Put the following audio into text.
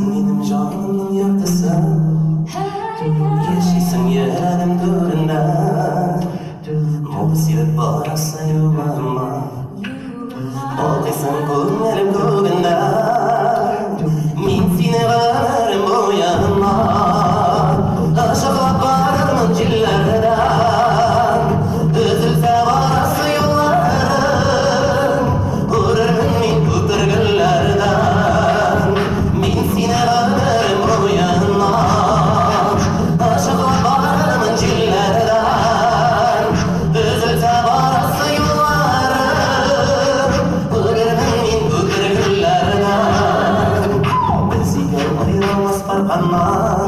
benim canımın yardısı. Yaşaysın yerim döründe. Mobisilet barasa yuvama. Olkaysan ko'nglim ko'g'inda. Men seni g'arim bu yanıma. Aşıqlab borarman jillardan. Üzülse barasa yo'llarim. Urarman men ko'pirgillardan. Men seni g'arim bu yanıma. Aşıqlab borarman jillardan. Üzülse barasa yo'llarim. Urarman men ko'pirgillardan. Biz ikki ayrılmaz farqanma.